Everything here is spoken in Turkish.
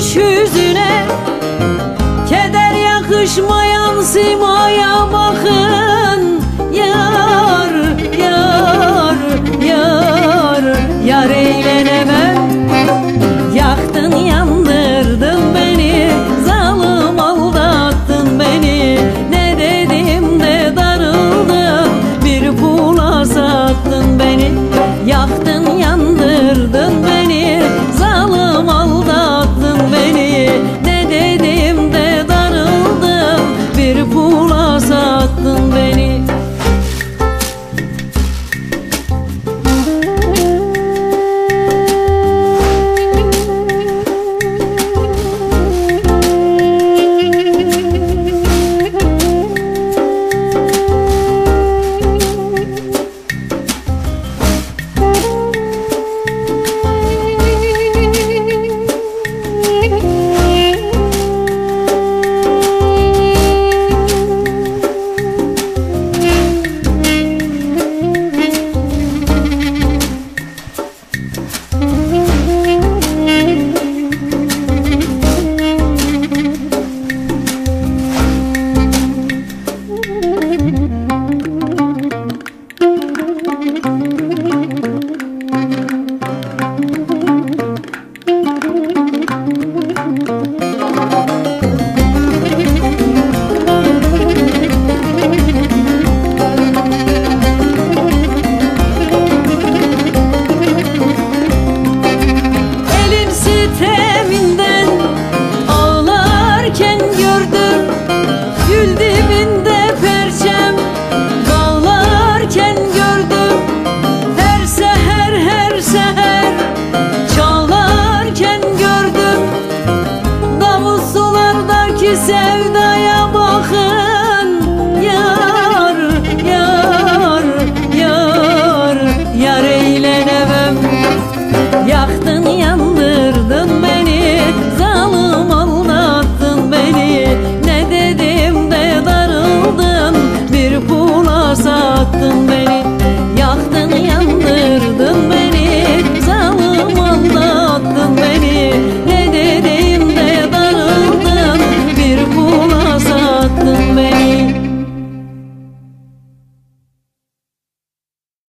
gülmüş yüzüne, keder yakışmayan simaya bakın. Yar, yar, yar, yar eğlenemem. Yaktın yandırdın beni, zalim aldattın beni. Ne dedim de darıldım, bir pula sattın beni. Yaktın yandırdın beni, zalim aldattın beni. Ne dedim de darıldım, bir pula sattın beni. Sevda